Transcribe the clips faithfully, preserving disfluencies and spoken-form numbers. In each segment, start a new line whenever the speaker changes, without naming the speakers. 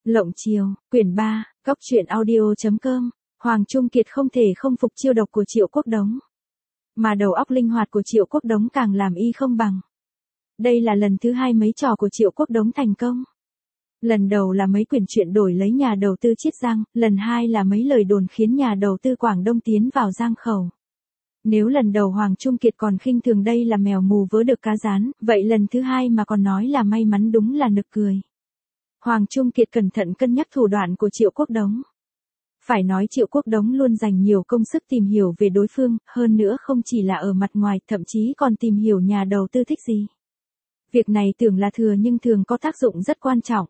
Lộng Chiều, quyển ba, góc truyện audio.com, Hoàng Trung Kiệt không thể không phục chiêu độc của Triệu Quốc Đống. Mà đầu óc linh hoạt của Triệu Quốc Đống càng làm y không bằng. Đây là lần thứ hai mấy trò của Triệu Quốc Đống thành công. Lần đầu là mấy quyển truyện đổi lấy nhà đầu tư Chiết Giang, lần hai là mấy lời đồn khiến nhà đầu tư Quảng Đông tiến vào Giang Khẩu. Nếu lần đầu Hoàng Trung Kiệt còn khinh thường đây là mèo mù vớ được cá rán, vậy lần thứ hai mà còn nói là may mắn đúng là nực cười. Hoàng Trung Kiệt cẩn thận cân nhắc thủ đoạn của Triệu Quốc Đống. Phải nói Triệu Quốc Đống luôn dành nhiều công sức tìm hiểu về đối phương, hơn nữa không chỉ là ở mặt ngoài, thậm chí còn tìm hiểu nhà đầu tư thích gì. Việc này tưởng là thừa nhưng thường có tác dụng rất quan trọng.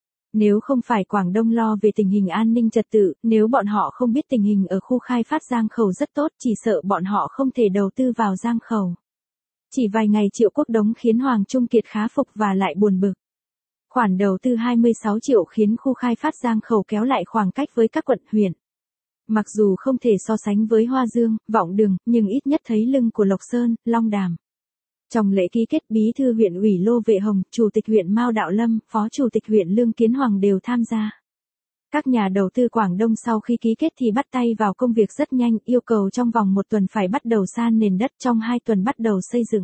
Nếu không phải Quảng Đông lo về tình hình an ninh trật tự, nếu bọn họ không biết tình hình ở khu khai phát Giang Khẩu rất tốt, chỉ sợ bọn họ không thể đầu tư vào Giang Khẩu. Chỉ vài ngày Triệu Quốc Đống khiến Hoàng Trung Kiệt khá phục và lại buồn bực. Khoản đầu tư hai mươi sáu triệu khiến khu khai phát Giang Khẩu kéo lại khoảng cách với các quận huyện. Mặc dù không thể so sánh với Hoa Dương, Vọng Đường, nhưng ít nhất thấy lưng của Lộc Sơn, Long Đàm. Trong lễ ký kết, bí thư huyện ủy Lô Vệ Hồng, chủ tịch huyện Mao Đạo Lâm, phó chủ tịch huyện Lương Kiến Hoàng đều tham gia. Các nhà đầu tư Quảng Đông sau khi ký kết thì bắt tay vào công việc rất nhanh, yêu cầu trong vòng một tuần phải bắt đầu san nền đất, trong hai tuần bắt đầu xây dựng.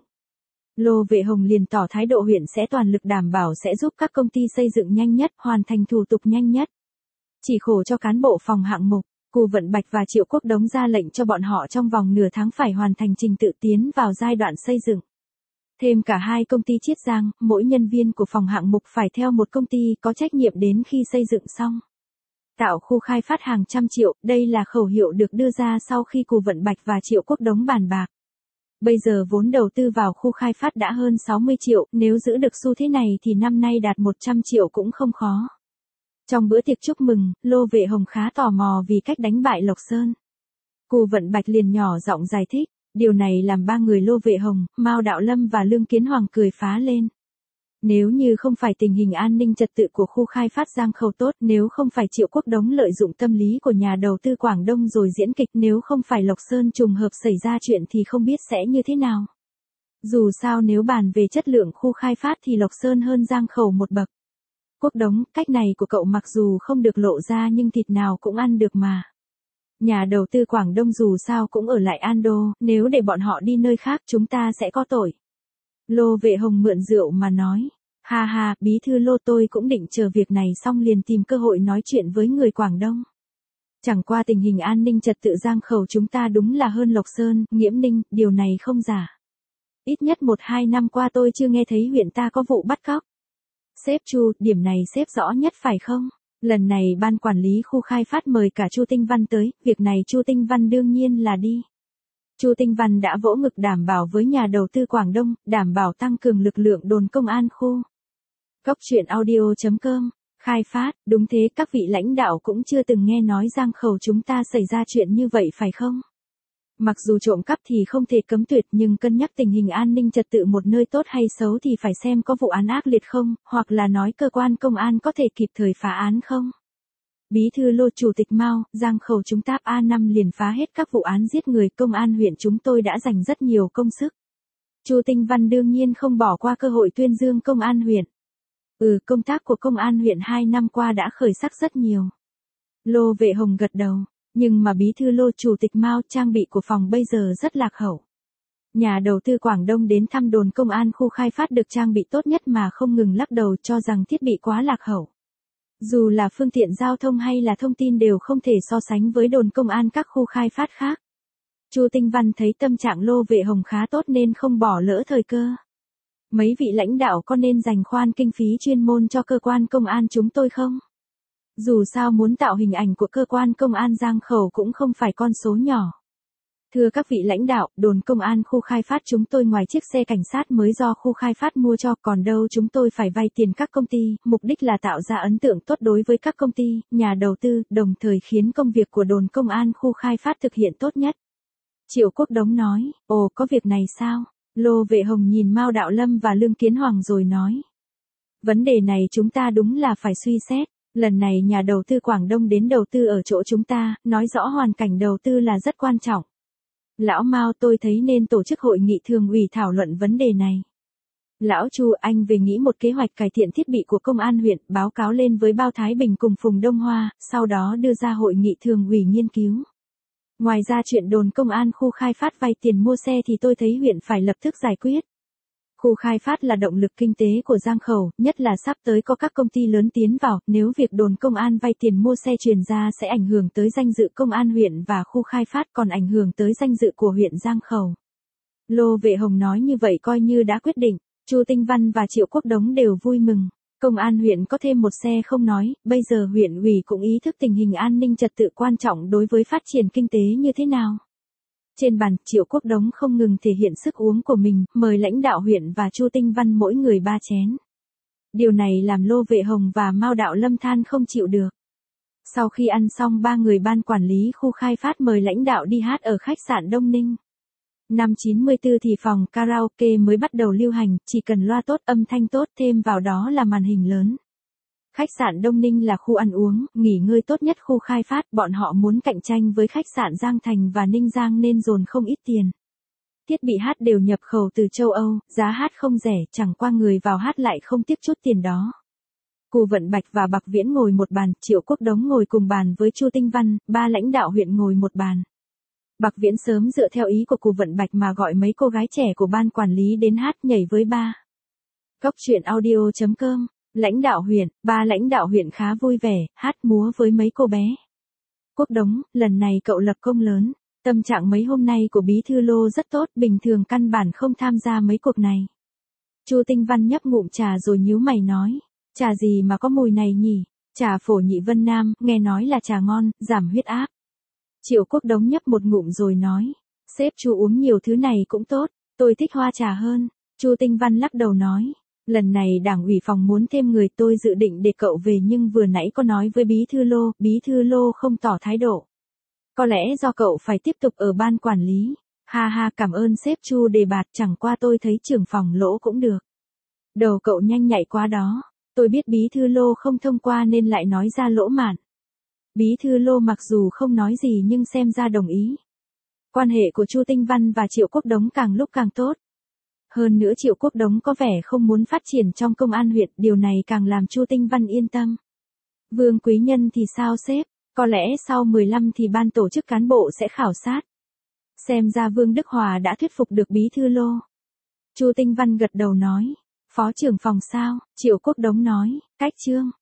Lô Vệ Hồng liền tỏ thái độ huyện sẽ toàn lực đảm bảo sẽ giúp các công ty xây dựng nhanh nhất, hoàn thành thủ tục nhanh nhất. Chỉ khổ cho cán bộ phòng hạng mục, Cù Vận Bạch và Triệu Quốc Đống ra lệnh cho bọn họ trong vòng nửa tháng phải hoàn thành trình tự tiến vào giai đoạn xây dựng. Thêm cả hai công ty Chiết Giang, mỗi nhân viên của phòng hạng mục phải theo một công ty có trách nhiệm đến khi xây dựng xong. Tạo khu khai phát hàng trăm triệu, đây là khẩu hiệu được đưa ra sau khi Cù Vận Bạch và Triệu Quốc Đống bàn bạc. Bây giờ vốn đầu tư vào khu khai phát đã hơn sáu mươi triệu, nếu giữ được xu thế này thì năm nay đạt một trăm triệu cũng không khó. Trong bữa tiệc chúc mừng, Lô Vệ Hồng khá tò mò vì cách đánh bại Lộc Sơn. Cù Vận Bạch liền nhỏ giọng giải thích, điều này làm ba người Lô Vệ Hồng, Mao Đạo Lâm và Lương Kiến Hoàng cười phá lên. Nếu như không phải tình hình an ninh trật tự của khu khai phát Giang Khẩu tốt, nếu không phải Triệu Quốc Đống lợi dụng tâm lý của nhà đầu tư Quảng Đông rồi diễn kịch, nếu không phải Lộc Sơn trùng hợp xảy ra chuyện thì không biết sẽ như thế nào. Dù sao nếu bàn về chất lượng khu khai phát thì Lộc Sơn hơn Giang Khẩu một bậc. Quốc Đống, cách này của cậu mặc dù không được lộ ra nhưng thịt nào cũng ăn được mà. Nhà đầu tư Quảng Đông dù sao cũng ở lại Ando, nếu để bọn họ đi nơi khác chúng ta sẽ có tội. Lô Vệ Hồng mượn rượu mà nói. Ha ha, bí thư Lô tôi cũng định chờ việc này xong liền tìm cơ hội nói chuyện với người Quảng Đông. Chẳng qua tình hình an ninh trật tự Giang Khẩu chúng ta đúng là hơn Lộc Sơn, Nghiễm Ninh, điều này không giả. Ít nhất một hai năm qua tôi chưa nghe thấy huyện ta có vụ bắt cóc. Sếp Chu, điểm này sếp rõ nhất phải không? Lần này ban quản lý khu khai phát mời cả Chu Tinh Văn tới, việc này Chu Tinh Văn đương nhiên là đi. Chu Tinh Văn đã vỗ ngực đảm bảo với nhà đầu tư Quảng Đông, đảm bảo tăng cường lực lượng đồn công an khu. Góc truyện audio.com, khai phát, đúng thế các vị lãnh đạo cũng chưa từng nghe nói Giang Khẩu chúng ta xảy ra chuyện như vậy phải không? Mặc dù trộm cắp thì không thể cấm tuyệt nhưng cân nhắc tình hình an ninh trật tự một nơi tốt hay xấu thì phải xem có vụ án ác liệt không, hoặc là nói cơ quan công an có thể kịp thời phá án không. Bí thư Lô chủ tịch Mao, Giang Khẩu chúng ta A năm liền phá hết các vụ án giết người, công an huyện chúng tôi đã dành rất nhiều công sức. Chu Tinh Văn đương nhiên không bỏ qua cơ hội tuyên dương công an huyện. Ừ, công tác của công an huyện hai năm qua đã khởi sắc rất nhiều. Lô Vệ Hồng gật đầu, nhưng mà bí thư Lô chủ tịch Mao, trang bị của phòng bây giờ rất lạc hậu. Nhà đầu tư Quảng Đông đến thăm đồn công an khu khai phát được trang bị tốt nhất mà không ngừng lắc đầu cho rằng thiết bị quá lạc hậu. Dù là phương tiện giao thông hay là thông tin đều không thể so sánh với đồn công an các khu khai phát khác. Chu Tinh Văn thấy tâm trạng Lô Vệ Hồng khá tốt nên không bỏ lỡ thời cơ. Mấy vị lãnh đạo có nên dành khoan kinh phí chuyên môn cho cơ quan công an chúng tôi không? Dù sao muốn tạo hình ảnh của cơ quan công an Giang Khẩu cũng không phải con số nhỏ. Thưa các vị lãnh đạo, đồn công an khu khai phát chúng tôi ngoài chiếc xe cảnh sát mới do khu khai phát mua cho còn đâu chúng tôi phải vay tiền các công ty, mục đích là tạo ra ấn tượng tốt đối với các công ty, nhà đầu tư, đồng thời khiến công việc của đồn công an khu khai phát thực hiện tốt nhất. Triệu Quốc Đống nói, ồ có việc này sao? Lô Vệ Hồng nhìn Mao Đạo Lâm và Lương Kiến Hoàng rồi nói. Vấn đề này chúng ta đúng là phải suy xét. Lần này nhà đầu tư Quảng Đông đến đầu tư ở chỗ chúng ta, nói rõ hoàn cảnh đầu tư là rất quan trọng. Lão Mao tôi thấy nên tổ chức hội nghị thường ủy thảo luận vấn đề này. Lão Chu, anh về nghĩ một kế hoạch cải thiện thiết bị của công an huyện, báo cáo lên với Bao Thái Bình cùng Phùng Đông Hoa, sau đó đưa ra hội nghị thường ủy nghiên cứu. Ngoài ra chuyện đồn công an khu khai phát vay tiền mua xe thì tôi thấy huyện phải lập tức giải quyết. Khu khai phát là động lực kinh tế của Giang Khẩu, nhất là sắp tới có các công ty lớn tiến vào, nếu việc đồn công an vay tiền mua xe truyền ra sẽ ảnh hưởng tới danh dự công an huyện và khu khai phát, còn ảnh hưởng tới danh dự của huyện Giang Khẩu. Lô Vệ Hồng nói như vậy coi như đã quyết định, Chu Tinh Văn và Triệu Quốc Đống đều vui mừng. Công an huyện có thêm một xe không nói, bây giờ huyện ủy cũng ý thức tình hình an ninh trật tự quan trọng đối với phát triển kinh tế như thế nào. Trên bàn, Triệu Quốc Đống không ngừng thể hiện sức uống của mình, mời lãnh đạo huyện và Chu Tinh Văn mỗi người ba chén. Điều này làm Lô Vệ Hồng và Mao Đạo Lâm than không chịu được. Sau khi ăn xong, ba người ban quản lý khu khai phát mời lãnh đạo đi hát ở khách sạn Đông Ninh. Năm chín mươi tư thì phòng karaoke mới bắt đầu lưu hành, chỉ cần loa tốt, âm thanh tốt, thêm vào đó là màn hình lớn. Khách sạn Đông Ninh là khu ăn uống, nghỉ ngơi tốt nhất khu khai phát, bọn họ muốn cạnh tranh với khách sạn Giang Thành và Ninh Giang nên dồn không ít tiền. Thiết bị hát đều nhập khẩu từ châu Âu, giá hát không rẻ, chẳng qua người vào hát lại không tiếc chút tiền đó. Cù Vận Bạch và Bạc Viễn ngồi một bàn, Triệu Quốc Đống ngồi cùng bàn với Chu Tinh Văn, ba lãnh đạo huyện ngồi một bàn. Bạc Viễn sớm dựa theo ý của Cù Vận Bạch mà gọi mấy cô gái trẻ của ban quản lý đến hát nhảy với ba. Cốc truyện audio chấm com. Lãnh đạo huyện, ba lãnh đạo huyện khá vui vẻ, hát múa với mấy cô bé. Quốc Đống, lần này cậu lập công lớn, tâm trạng mấy hôm nay của bí thư Lô rất tốt, bình thường căn bản không tham gia mấy cuộc này. Chu Tinh Văn nhấp ngụm trà rồi nhíu mày nói, trà gì mà có mùi này nhỉ? Trà Phổ Nhị Vân Nam, nghe nói là trà ngon, giảm huyết áp. Triệu Quốc Đống nhấp một ngụm rồi nói, sếp Chu uống nhiều thứ này cũng tốt, tôi thích hoa trà hơn. Chu Tinh Văn lắc đầu nói, lần này đảng ủy phòng muốn thêm người, tôi dự định để cậu về nhưng vừa nãy có nói với bí thư Lô, bí thư Lô không tỏ thái độ. Có lẽ do cậu phải tiếp tục ở ban quản lý. Ha ha, cảm ơn sếp Chu đề bạt, chẳng qua tôi thấy trưởng phòng lỗ cũng được. Đầu cậu nhanh nhạy quá đó, tôi biết bí thư Lô không thông qua nên lại nói ra lỗ mạn. Bí thư Lô mặc dù không nói gì nhưng xem ra đồng ý. Quan hệ của Chu Tinh Văn và Triệu Quốc Đống càng lúc càng tốt. Hơn nữa Triệu Quốc Đống có vẻ không muốn phát triển trong công an huyện, điều này càng làm Chu Tinh Văn yên tâm. Vương Quý Nhân thì sao sếp? Có lẽ sau mười lăm thì ban tổ chức cán bộ sẽ khảo sát. Xem ra Vương Đức Hòa đã thuyết phục được bí thư Lô. Chu Tinh Văn gật đầu nói, phó trưởng phòng sao? Triệu Quốc Đống nói, cách trương.